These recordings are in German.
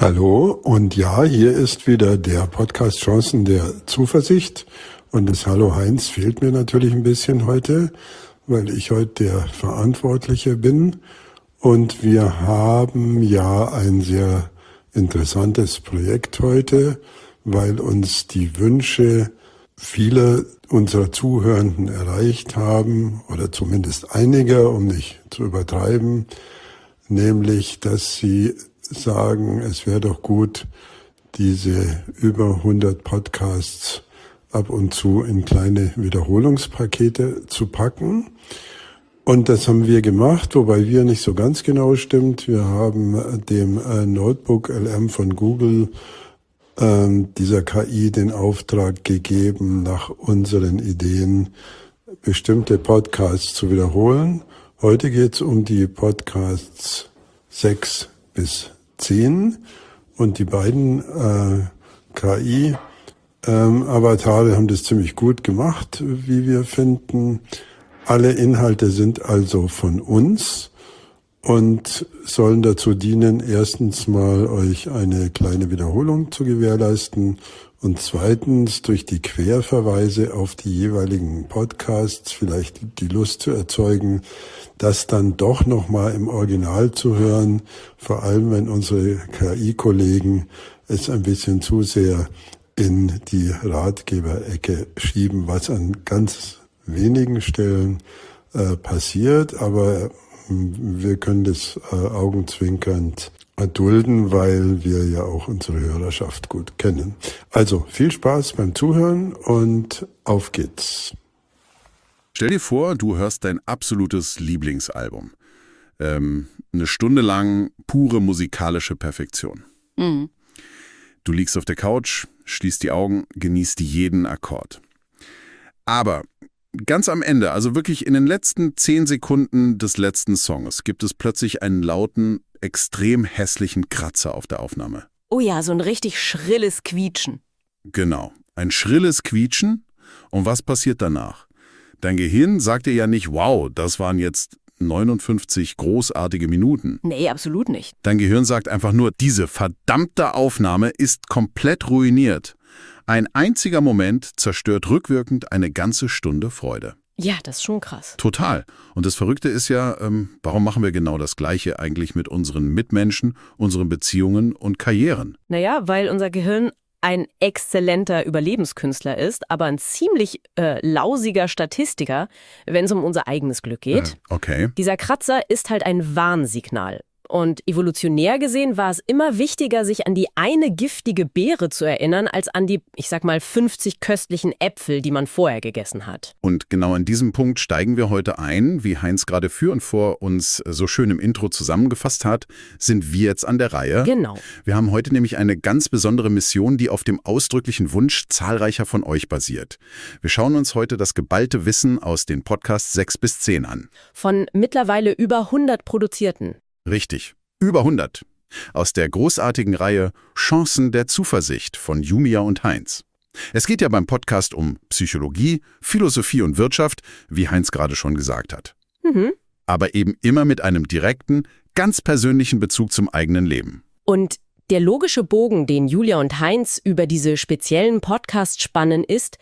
Hallo und ja, hier ist wieder der Podcast Chancen der Zuversicht und das Hallo Heinz fehlt mir natürlich ein bisschen heute, weil ich heute der Verantwortliche bin und wir haben ja ein sehr interessantes Projekt heute, weil uns die Wünsche vieler unserer Zuhörenden erreicht haben oder zumindest einiger, um nicht zu übertreiben, nämlich dass sie sagen, es wäre doch gut, diese über 100 Podcasts ab und zu in kleine Wiederholungspakete zu packen. Und das haben wir gemacht, wobei wir nicht so ganz genau stimmt. Wir haben dem Notebook LM von Google, dieser KI, den Auftrag gegeben, nach unseren Ideen bestimmte Podcasts zu wiederholen. Heute geht es um die Podcasts 6 bis 10 und die beiden KI-Avatare haben das ziemlich gut gemacht, wie wir finden. Alle Inhalte sind also von uns und sollen dazu dienen, erstens mal euch eine kleine Wiederholung zu gewährleisten und zweitens durch die Querverweise auf die jeweiligen Podcasts vielleicht die Lust zu erzeugen, das dann doch nochmal im Original zu hören, vor allem wenn unsere KI-Kollegen es ein bisschen zu sehr in die Ratgeberecke schieben, was an ganz wenigen Stellen passiert, aber wir können das augenzwinkernd erdulden, weil wir ja auch unsere Hörerschaft gut kennen. Also viel Spaß beim Zuhören und auf geht's. Stell dir vor, du hörst dein absolutes Lieblingsalbum. Eine Stunde lang pure musikalische Perfektion. Mhm. Du liegst auf der Couch, schließt die Augen, genießt jeden Akkord. Aber ganz am Ende, also wirklich in den letzten 10 Sekunden des letzten Songs, gibt es plötzlich einen lauten, extrem hässlichen Kratzer auf der Aufnahme. Oh ja, so ein richtig schrilles Quietschen. Genau, ein schrilles Quietschen. Und was passiert danach? Dein Gehirn sagt dir ja nicht, wow, das waren jetzt 59 großartige Minuten. Nee, absolut nicht. Dein Gehirn sagt einfach nur, diese verdammte Aufnahme ist komplett ruiniert. Ein einziger Moment zerstört rückwirkend eine ganze Stunde Freude. Ja, das ist schon krass. Total. Und das Verrückte ist ja, warum machen wir genau das Gleiche eigentlich mit unseren Mitmenschen, unseren Beziehungen und Karrieren? Naja, weil unser Gehirn ein exzellenter Überlebenskünstler ist, aber ein ziemlich lausiger Statistiker, wenn es um unser eigenes Glück geht. Okay. Dieser Kratzer ist halt ein Warnsignal. Und evolutionär gesehen war es immer wichtiger, sich an die eine giftige Beere zu erinnern, als an die, 50 köstlichen Äpfel, die man vorher gegessen hat. Und genau an diesem Punkt steigen wir heute ein. Wie Heinz gerade für und vor uns so schön im Intro zusammengefasst hat, sind wir jetzt an der Reihe. Genau. Wir haben heute nämlich eine ganz besondere Mission, die auf dem ausdrücklichen Wunsch zahlreicher von euch basiert. Wir schauen uns heute das geballte Wissen aus den Podcasts 6 bis 10 an. Von mittlerweile über 100 produzierten. Richtig, über 100. Aus der großartigen Reihe Chancen der Zuversicht von Jumia und Heinz. Es geht ja beim Podcast um Psychologie, Philosophie und Wirtschaft, wie Heinz gerade schon gesagt hat. Mhm. Aber eben immer mit einem direkten, ganz persönlichen Bezug zum eigenen Leben. Und der logische Bogen, den Julia und Heinz über diese speziellen Podcasts spannen, ist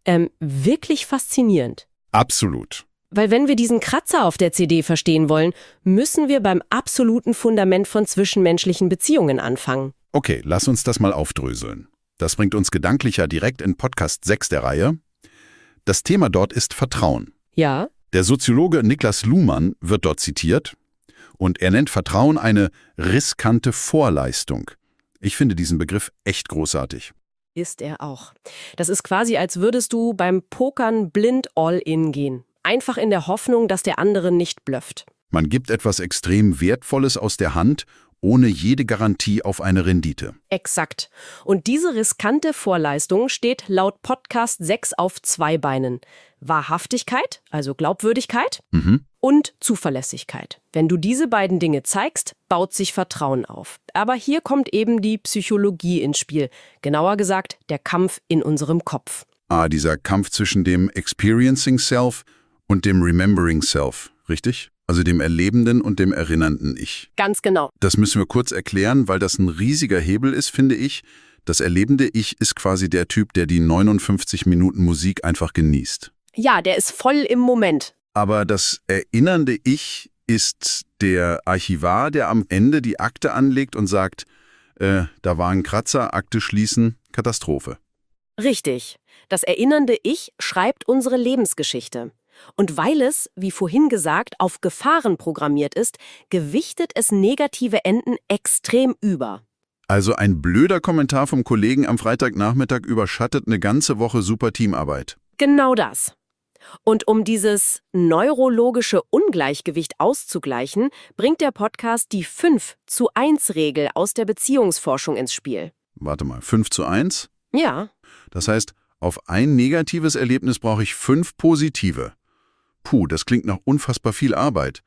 wirklich faszinierend. Absolut. Weil wenn wir diesen Kratzer auf der CD verstehen wollen, müssen wir beim absoluten Fundament von zwischenmenschlichen Beziehungen anfangen. Okay, lass uns das mal aufdröseln. Das bringt uns gedanklich ja direkt in Podcast 6 der Reihe. Das Thema dort ist Vertrauen. Ja. Der Soziologe Niklas Luhmann wird dort zitiert und er nennt Vertrauen eine riskante Vorleistung. Ich finde diesen Begriff echt großartig. Ist er auch. Das ist quasi, als würdest du beim Pokern blind all-in gehen. Einfach in der Hoffnung, dass der andere nicht blufft. Man gibt etwas extrem Wertvolles aus der Hand, ohne jede Garantie auf eine Rendite. Exakt. Und diese riskante Vorleistung steht laut Podcast 6 auf 2 Beinen. Wahrhaftigkeit, also Glaubwürdigkeit, und Zuverlässigkeit. Wenn du diese beiden Dinge zeigst, baut sich Vertrauen auf. Aber hier kommt eben die Psychologie ins Spiel. Genauer gesagt, der Kampf in unserem Kopf. Dieser Kampf zwischen dem Experiencing Self und dem Remembering Self, richtig? Also dem erlebenden und dem erinnernden Ich. Ganz genau. Das müssen wir kurz erklären, weil das ein riesiger Hebel ist, finde ich. Das erlebende Ich ist quasi der Typ, der die 59 Minuten Musik einfach genießt. Ja, der ist voll im Moment. Aber das erinnernde Ich ist der Archivar, der am Ende die Akte anlegt und sagt, da war ein Kratzer, Akte schließen, Katastrophe. Richtig. Das erinnernde Ich schreibt unsere Lebensgeschichte. Und weil es, wie vorhin gesagt, auf Gefahren programmiert ist, gewichtet es negative Enden extrem über. Also ein blöder Kommentar vom Kollegen am Freitagnachmittag überschattet eine ganze Woche super Teamarbeit. Genau das. Und um dieses neurologische Ungleichgewicht auszugleichen, bringt der Podcast die 5:1-Regel aus der Beziehungsforschung ins Spiel. Warte mal, 5:1? Ja. Das heißt, auf ein negatives Erlebnis brauche ich 5 positive. Puh, das klingt nach unfassbar viel Arbeit.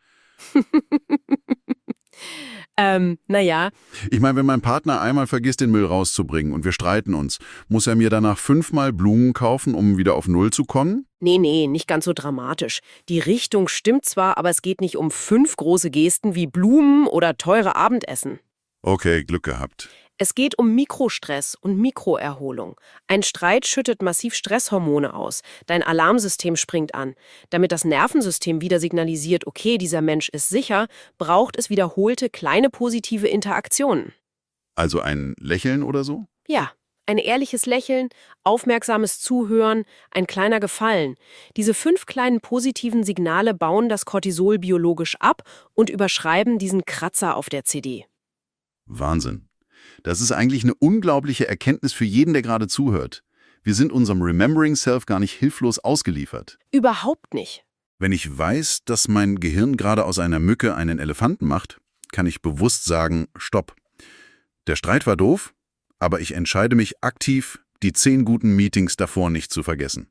Naja. Ich meine, wenn mein Partner einmal vergisst, den Müll rauszubringen und wir streiten uns, muss er mir danach 5-mal Blumen kaufen, um wieder auf Null zu kommen? Nee, nicht ganz so dramatisch. Die Richtung stimmt zwar, aber es geht nicht um 5 große Gesten wie Blumen oder teure Abendessen. Okay, Glück gehabt. Es geht um Mikrostress und Mikroerholung. Ein Streit schüttet massiv Stresshormone aus. Dein Alarmsystem springt an. Damit das Nervensystem wieder signalisiert, okay, dieser Mensch ist sicher, braucht es wiederholte kleine positive Interaktionen. Also ein Lächeln oder so? Ja, ein ehrliches Lächeln, aufmerksames Zuhören, ein kleiner Gefallen. Diese 5 kleinen positiven Signale bauen das Cortisol biologisch ab und überschreiben diesen Kratzer auf der CD. Wahnsinn. Das ist eigentlich eine unglaubliche Erkenntnis für jeden, der gerade zuhört. Wir sind unserem Remembering Self gar nicht hilflos ausgeliefert. Überhaupt nicht. Wenn ich weiß, dass mein Gehirn gerade aus einer Mücke einen Elefanten macht, kann ich bewusst sagen, stopp. Der Streit war doof, aber ich entscheide mich aktiv, die 10 guten Meetings davor nicht zu vergessen.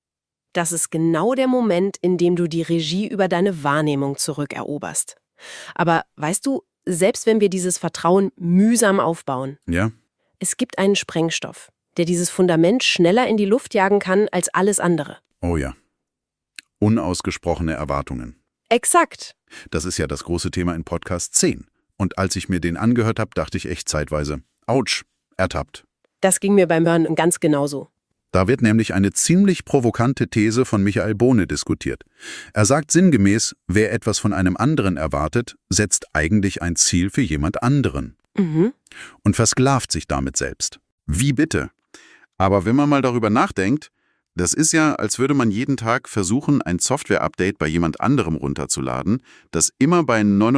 Das ist genau der Moment, in dem du die Regie über deine Wahrnehmung zurückeroberst. Aber weißt du, selbst wenn wir dieses Vertrauen mühsam aufbauen, Ja? es gibt einen Sprengstoff, der dieses Fundament schneller in die Luft jagen kann als alles andere. Oh ja. Unausgesprochene Erwartungen. Exakt. Das ist ja das große Thema in Podcast 10. Und als ich mir den angehört habe, dachte ich echt zeitweise, Autsch, ertappt. Das ging mir beim Hören ganz genauso. Da wird nämlich eine ziemlich provokante These von Michael Bohne diskutiert. Er sagt sinngemäß, wer etwas von einem anderen erwartet, setzt eigentlich ein Ziel für jemand anderen. Und versklavt sich damit selbst. Wie bitte? Aber wenn man mal darüber nachdenkt, das ist ja, als würde man jeden Tag versuchen, ein Software-Update bei jemand anderem runterzuladen, das immer bei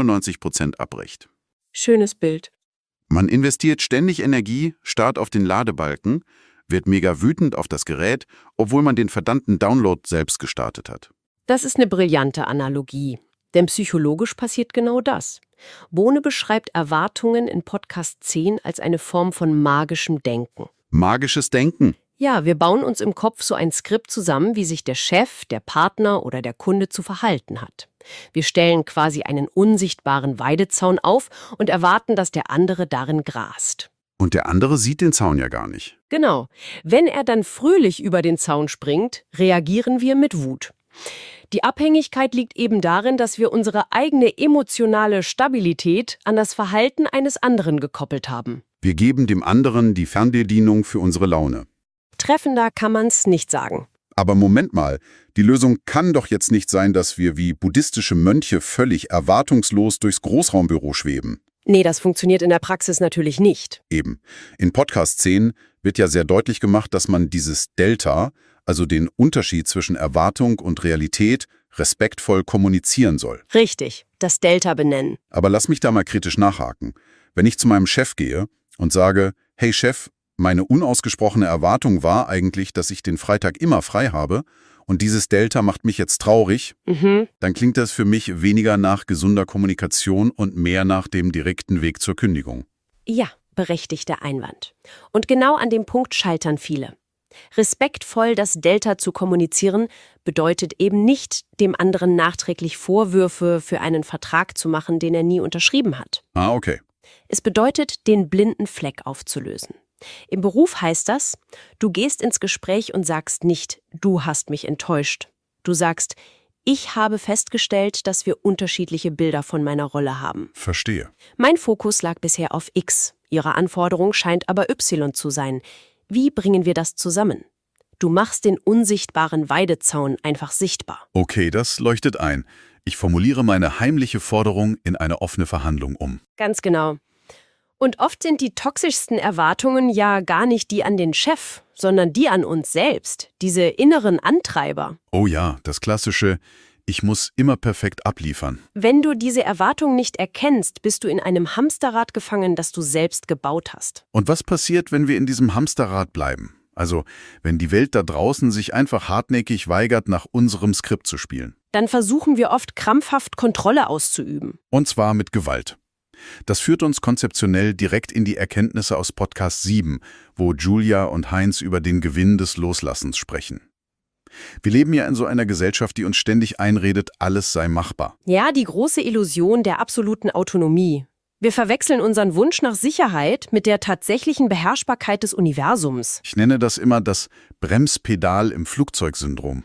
99% abbricht. Schönes Bild. Man investiert ständig Energie, starrt auf den Ladebalken, wird mega wütend auf das Gerät, obwohl man den verdammten Download selbst gestartet hat. Das ist eine brillante Analogie. Denn psychologisch passiert genau das. Bohne beschreibt Erwartungen in Podcast 10 als eine Form von magischem Denken. Magisches Denken. Ja, wir bauen uns im Kopf so ein Skript zusammen, wie sich der Chef, der Partner oder der Kunde zu verhalten hat. Wir stellen quasi einen unsichtbaren Weidezaun auf und erwarten, dass der andere darin grast. Und der andere sieht den Zaun ja gar nicht. Genau. Wenn er dann fröhlich über den Zaun springt, reagieren wir mit Wut. Die Abhängigkeit liegt eben darin, dass wir unsere eigene emotionale Stabilität an das Verhalten eines anderen gekoppelt haben. Wir geben dem anderen die Fernbedienung für unsere Laune. Treffender kann man's nicht sagen. Aber Moment mal, die Lösung kann doch jetzt nicht sein, dass wir wie buddhistische Mönche völlig erwartungslos durchs Großraumbüro schweben. Nee, das funktioniert in der Praxis natürlich nicht. Eben. In Podcast 10 wird ja sehr deutlich gemacht, dass man dieses Delta, also den Unterschied zwischen Erwartung und Realität, respektvoll kommunizieren soll. Richtig, das Delta benennen. Aber lass mich da mal kritisch nachhaken. Wenn ich zu meinem Chef gehe und sage, hey Chef, meine unausgesprochene Erwartung war eigentlich, dass ich den Freitag immer frei habe und dieses Delta macht mich jetzt traurig, dann klingt das für mich weniger nach gesunder Kommunikation und mehr nach dem direkten Weg zur Kündigung. Ja, berechtigter Einwand. Und genau an dem Punkt scheitern viele. Respektvoll das Delta zu kommunizieren bedeutet eben nicht, dem anderen nachträglich Vorwürfe für einen Vertrag zu machen, den er nie unterschrieben hat. Ah, okay. Es bedeutet, den blinden Fleck aufzulösen. Im Beruf heißt das, du gehst ins Gespräch und sagst nicht, du hast mich enttäuscht. Du sagst, Ich habe festgestellt, dass wir unterschiedliche Bilder von meiner Rolle haben. Verstehe. Mein Fokus lag bisher auf X. Ihre Anforderung scheint aber Y zu sein. Wie bringen wir das zusammen? Du machst den unsichtbaren Weidezaun einfach sichtbar. Okay, das leuchtet ein. Ich formuliere meine heimliche Forderung in eine offene Verhandlung um. Ganz genau. Und oft sind die toxischsten Erwartungen ja gar nicht die an den Chef, sondern die an uns selbst, diese inneren Antreiber. Oh ja, das klassische, ich muss immer perfekt abliefern. Wenn du diese Erwartung nicht erkennst, bist du in einem Hamsterrad gefangen, das du selbst gebaut hast. Und was passiert, wenn wir in diesem Hamsterrad bleiben? Also, wenn die Welt da draußen sich einfach hartnäckig weigert, nach unserem Skript zu spielen. Dann versuchen wir oft krampfhaft Kontrolle auszuüben. Und zwar mit Gewalt. Das führt uns konzeptionell direkt in die Erkenntnisse aus Podcast 7, wo Julia und Heinz über den Gewinn des Loslassens sprechen. Wir leben ja in so einer Gesellschaft, die uns ständig einredet, alles sei machbar. Ja, die große Illusion der absoluten Autonomie. Wir verwechseln unseren Wunsch nach Sicherheit mit der tatsächlichen Beherrschbarkeit des Universums. Ich nenne das immer das Bremspedal im Flugzeugsyndrom.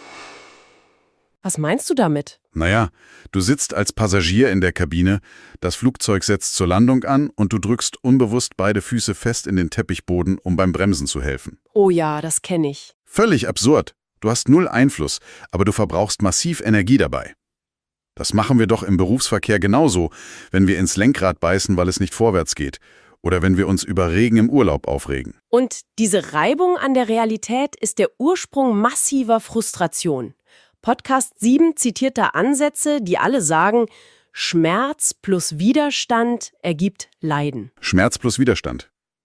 Was meinst du damit? Naja, du sitzt als Passagier in der Kabine, das Flugzeug setzt zur Landung an und du drückst unbewusst beide Füße fest in den Teppichboden, um beim Bremsen zu helfen. Oh ja, das kenne ich. Völlig absurd. Du hast null Einfluss, aber du verbrauchst massiv Energie dabei. Das machen wir doch im Berufsverkehr genauso, wenn wir ins Lenkrad beißen, weil es nicht vorwärts geht. Oder wenn wir uns über Regen im Urlaub aufregen. Und diese Reibung an der Realität ist der Ursprung massiver Frustration. Podcast 7 zitiert da Ansätze, die alle sagen, Schmerz plus Widerstand ergibt Leiden. Schmerz plus Widerstand.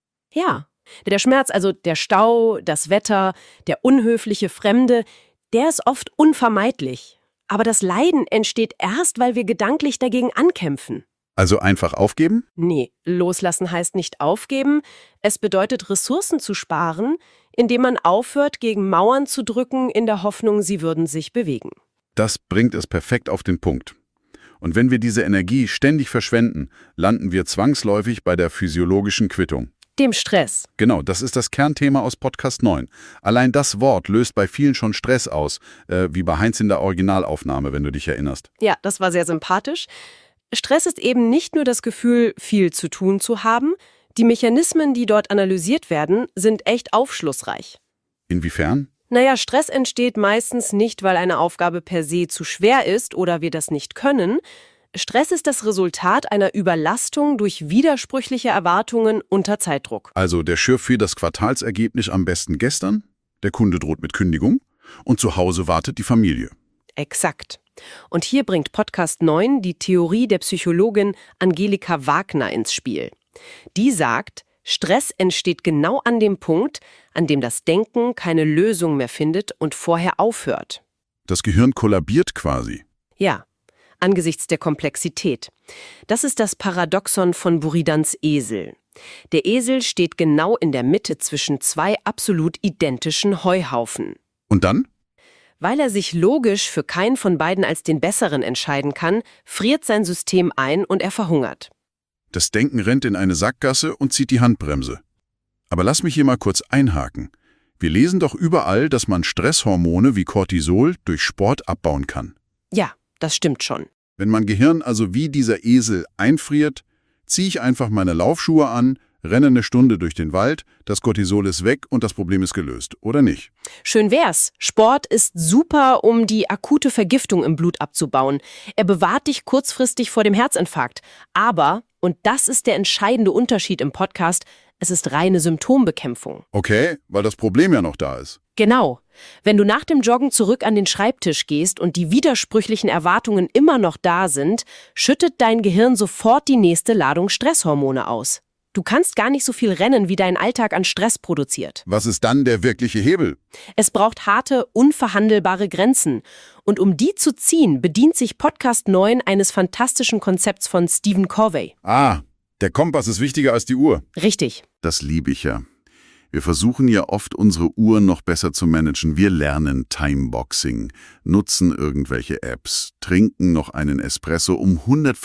Ja, der Schmerz, also der Stau, das Wetter, der unhöfliche Fremde, der ist oft unvermeidlich. Aber das Leiden entsteht erst, weil wir gedanklich dagegen ankämpfen. Also einfach aufgeben? Nee, loslassen heißt nicht aufgeben. Es bedeutet, Ressourcen zu sparen, indem man aufhört, gegen Mauern zu drücken, in der Hoffnung, sie würden sich bewegen. Das bringt es perfekt auf den Punkt. Und wenn wir diese Energie ständig verschwenden, landen wir zwangsläufig bei der physiologischen Quittung. Dem Stress. Genau, das ist das Kernthema aus Podcast 9. Allein das Wort löst bei vielen schon Stress aus, wie bei Heinz in der Originalaufnahme, wenn du dich erinnerst. Ja, das war sehr sympathisch. Stress ist eben nicht nur das Gefühl, viel zu tun zu haben. Die Mechanismen, die dort analysiert werden, sind echt aufschlussreich. Inwiefern? Naja, Stress entsteht meistens nicht, weil eine Aufgabe per se zu schwer ist oder wir das nicht können. Stress ist das Resultat einer Überlastung durch widersprüchliche Erwartungen unter Zeitdruck. Also der Schürf das Quartalsergebnis am besten gestern, der Kunde droht mit Kündigung und zu Hause wartet die Familie. Exakt. Und hier bringt Podcast 9 die Theorie der Psychologin Angelika Wagner ins Spiel. Die sagt, Stress entsteht genau an dem Punkt, an dem das Denken keine Lösung mehr findet und vorher aufhört. Das Gehirn kollabiert quasi. Ja, angesichts der Komplexität. Das ist das Paradoxon von Buridans Esel. Der Esel steht genau in der Mitte zwischen zwei absolut identischen Heuhaufen. Und dann? Weil er sich logisch für keinen von beiden als den Besseren entscheiden kann, friert sein System ein und er verhungert. Das Denken rennt in eine Sackgasse und zieht die Handbremse. Aber lass mich hier mal kurz einhaken. Wir lesen doch überall, dass man Stresshormone wie Cortisol durch Sport abbauen kann. Ja, das stimmt schon. Wenn mein Gehirn also wie dieser Esel einfriert, ziehe ich einfach meine Laufschuhe an, renne eine Stunde durch den Wald, das Cortisol ist weg und das Problem ist gelöst, oder nicht? Schön wär's. Sport ist super, um die akute Vergiftung im Blut abzubauen. Er bewahrt dich kurzfristig vor dem Herzinfarkt. Aber, und das ist der entscheidende Unterschied im Podcast, es ist reine Symptombekämpfung. Okay, weil das Problem ja noch da ist. Genau. Wenn du nach dem Joggen zurück an den Schreibtisch gehst und die widersprüchlichen Erwartungen immer noch da sind, schüttet dein Gehirn sofort die nächste Ladung Stresshormone aus. Du kannst gar nicht so viel rennen, wie dein Alltag an Stress produziert. Was ist dann der wirkliche Hebel? Es braucht harte, unverhandelbare Grenzen. Und um die zu ziehen, bedient sich Podcast 9 eines fantastischen Konzepts von Stephen Covey. Ah, der Kompass ist wichtiger als die Uhr. Richtig. Das liebe ich ja. Wir versuchen ja oft, unsere Uhren noch besser zu managen. Wir lernen Timeboxing, nutzen irgendwelche Apps, trinken noch einen Espresso, um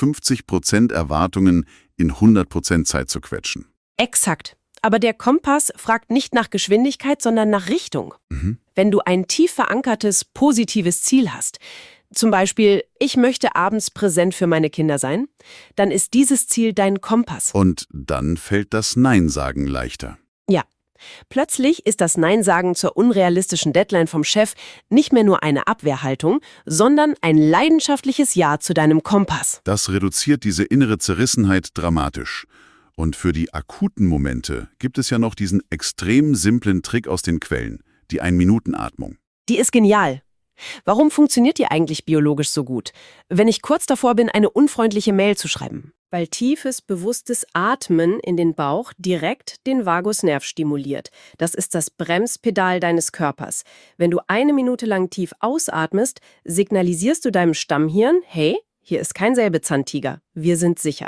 150% Erwartungen in 100% Zeit zu quetschen. Exakt. Aber der Kompass fragt nicht nach Geschwindigkeit, sondern nach Richtung. Wenn du ein tief verankertes, positives Ziel hast, Zum Beispiel, ich möchte abends präsent für meine Kinder sein, dann ist dieses Ziel dein Kompass. Und dann fällt das Nein-Sagen leichter. Ja. Plötzlich ist das Nein-Sagen zur unrealistischen Deadline vom Chef nicht mehr nur eine Abwehrhaltung, sondern ein leidenschaftliches Ja zu deinem Kompass. Das reduziert diese innere Zerrissenheit dramatisch. Und für die akuten Momente gibt es ja noch diesen extrem simplen Trick aus den Quellen, die Ein-Minuten-Atmung. Die ist genial. Warum funktioniert die eigentlich biologisch so gut, wenn ich kurz davor bin, eine unfreundliche Mail zu schreiben? Weil tiefes, bewusstes Atmen in den Bauch direkt den Vagusnerv stimuliert. Das ist das Bremspedal deines Körpers. Wenn du 1 Minute lang tief ausatmest, signalisierst du deinem Stammhirn, hey, hier ist kein Säbelzahntiger, wir sind sicher.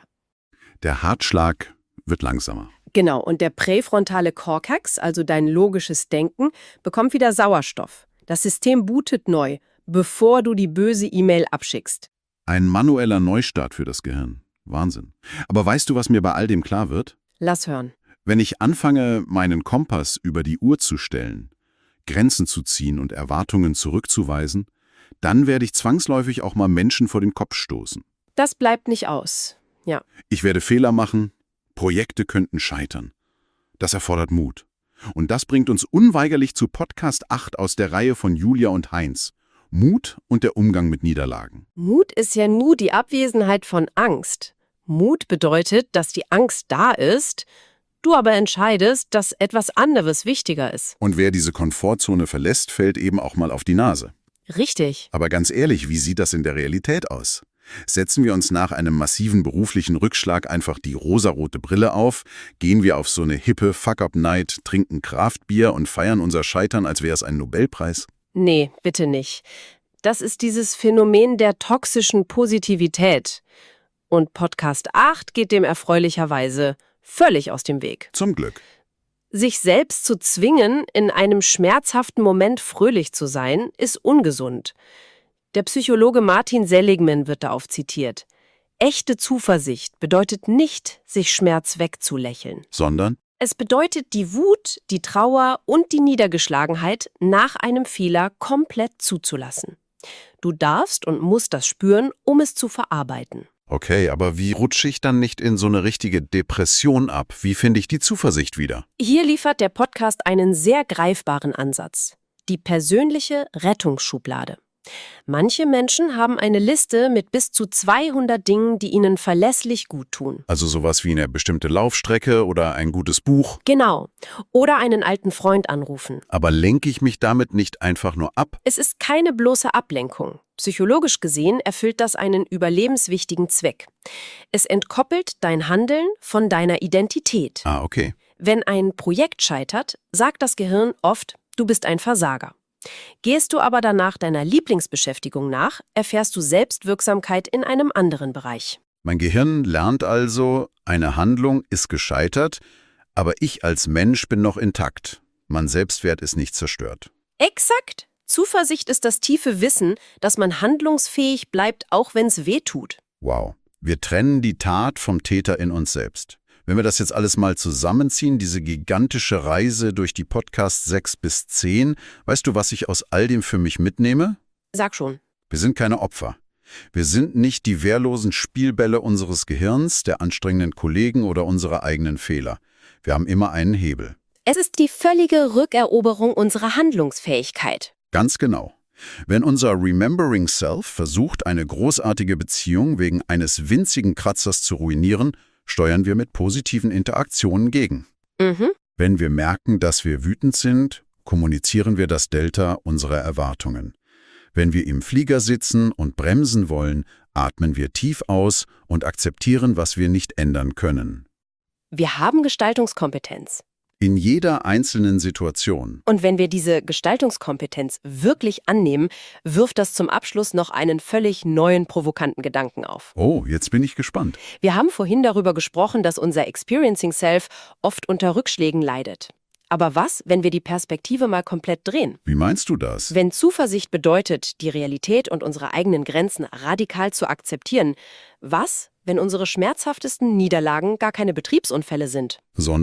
Der Herzschlag wird langsamer. Genau, und der präfrontale Kortex, also dein logisches Denken, bekommt wieder Sauerstoff. Das System bootet neu, bevor du die böse E-Mail abschickst. Ein manueller Neustart für das Gehirn. Wahnsinn. Aber weißt du, was mir bei all dem klar wird? Lass hören. Wenn ich anfange, meinen Kompass über die Uhr zu stellen, Grenzen zu ziehen und Erwartungen zurückzuweisen, dann werde ich zwangsläufig auch mal Menschen vor den Kopf stoßen. Das bleibt nicht aus. Ja. Ich werde Fehler machen, Projekte könnten scheitern. Das erfordert Mut. Und das bringt uns unweigerlich zu Podcast 8 aus der Reihe von Julia und Heinz. Mut und der Umgang mit Niederlagen. Mut ist ja nur die Abwesenheit von Angst. Mut bedeutet, dass die Angst da ist, du aber entscheidest, dass etwas anderes wichtiger ist. Und wer diese Komfortzone verlässt, fällt eben auch mal auf die Nase. Richtig. Aber ganz ehrlich, wie sieht das in der Realität aus? Setzen wir uns nach einem massiven beruflichen Rückschlag einfach die rosarote Brille auf, gehen wir auf so eine hippe Fuck-Up-Night, trinken Kraftbier und feiern unser Scheitern, als wäre es ein Nobelpreis? Nee, bitte nicht. Das ist dieses Phänomen der toxischen Positivität. Und Podcast 8 geht dem erfreulicherweise völlig aus dem Weg. Zum Glück. Sich selbst zu zwingen, in einem schmerzhaften Moment fröhlich zu sein, ist ungesund. Der Psychologe Martin Seligman wird darauf zitiert. Echte Zuversicht bedeutet nicht, sich Schmerz wegzulächeln. Sondern? Es bedeutet, die Wut, die Trauer und die Niedergeschlagenheit nach einem Fehler komplett zuzulassen. Du darfst und musst das spüren, um es zu verarbeiten. Okay, aber wie rutsche ich dann nicht in so eine richtige Depression ab? Wie finde ich die Zuversicht wieder? Hier liefert der Podcast einen sehr greifbaren Ansatz. Die persönliche Rettungsschublade. Manche Menschen haben eine Liste mit bis zu 200 Dingen, die ihnen verlässlich gut tun. Also sowas wie eine bestimmte Laufstrecke oder ein gutes Buch. Genau. Oder einen alten Freund anrufen. Aber lenke ich mich damit nicht einfach nur ab? Es ist keine bloße Ablenkung. Psychologisch gesehen erfüllt das einen überlebenswichtigen Zweck. Es entkoppelt dein Handeln von deiner Identität. Ah, okay. Wenn ein Projekt scheitert, sagt das Gehirn oft, du bist ein Versager. Gehst du aber danach deiner Lieblingsbeschäftigung nach, erfährst du Selbstwirksamkeit in einem anderen Bereich. Mein Gehirn lernt also, eine Handlung ist gescheitert, aber ich als Mensch bin noch intakt. Mein Selbstwert ist nicht zerstört. Exakt. Zuversicht ist das tiefe Wissen, dass man handlungsfähig bleibt, auch wenn es weh tut. Wow. Wir trennen die Tat vom Täter in uns selbst. Wenn wir das jetzt alles mal zusammenziehen, diese gigantische Reise durch die Podcasts 6 bis 10, weißt du, was ich aus all dem für mich mitnehme? Sag schon. Wir sind keine Opfer. Wir sind nicht die wehrlosen Spielbälle unseres Gehirns, der anstrengenden Kollegen oder unserer eigenen Fehler. Wir haben immer einen Hebel. Es ist die völlige Rückeroberung unserer Handlungsfähigkeit. Ganz genau. Wenn unser Remembering Self versucht, eine großartige Beziehung wegen eines winzigen Kratzers zu ruinieren, steuern wir mit positiven Interaktionen gegen. Wenn wir merken, dass wir wütend sind, kommunizieren wir das Delta unserer Erwartungen. Wenn wir im Flieger sitzen und bremsen wollen, atmen wir tief aus und akzeptieren, was wir nicht ändern können. Wir haben Gestaltungskompetenz. In jeder einzelnen Situation. Und wenn wir diese Gestaltungskompetenz wirklich annehmen, wirft das zum Abschluss noch einen völlig neuen, provokanten Gedanken auf. Oh, jetzt bin ich gespannt. Wir haben vorhin darüber gesprochen, dass unser Experiencing Self oft unter Rückschlägen leidet. Aber was, wenn wir die Perspektive mal komplett drehen? Wie meinst du das? Wenn Zuversicht bedeutet, die Realität und unsere eigenen Grenzen radikal zu akzeptieren, was, wenn unsere schmerzhaftesten Niederlagen gar keine Betriebsunfälle sind? Sondern?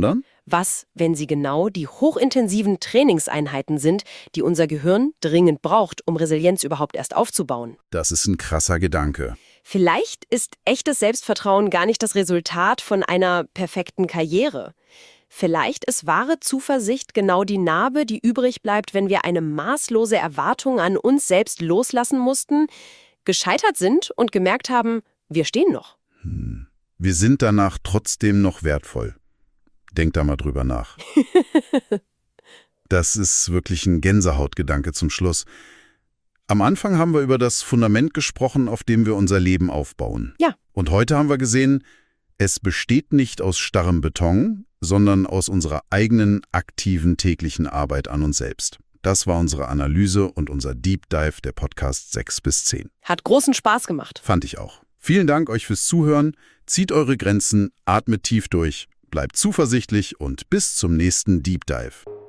Was, wenn sie genau die hochintensiven Trainingseinheiten sind, die unser Gehirn dringend braucht, um Resilienz überhaupt erst aufzubauen? Das ist ein krasser Gedanke. Vielleicht ist echtes Selbstvertrauen gar nicht das Resultat von einer perfekten Karriere. Vielleicht ist wahre Zuversicht genau die Narbe, die übrig bleibt, wenn wir eine maßlose Erwartung an uns selbst loslassen mussten, gescheitert sind und gemerkt haben, wir stehen noch. Wir sind danach trotzdem noch wertvoll. Denk da mal drüber nach. Das ist wirklich ein Gänsehautgedanke zum Schluss. Am Anfang haben wir über das Fundament gesprochen, auf dem wir unser Leben aufbauen. Ja. Und heute haben wir gesehen, es besteht nicht aus starrem Beton, sondern aus unserer eigenen, aktiven täglichen Arbeit an uns selbst. Das war unsere Analyse und unser Deep Dive der Podcast 6 bis 10. Hat großen Spaß gemacht. Fand ich auch. Vielen Dank euch fürs Zuhören. Zieht eure Grenzen, atmet tief durch, bleibt zuversichtlich und bis zum nächsten Deep Dive.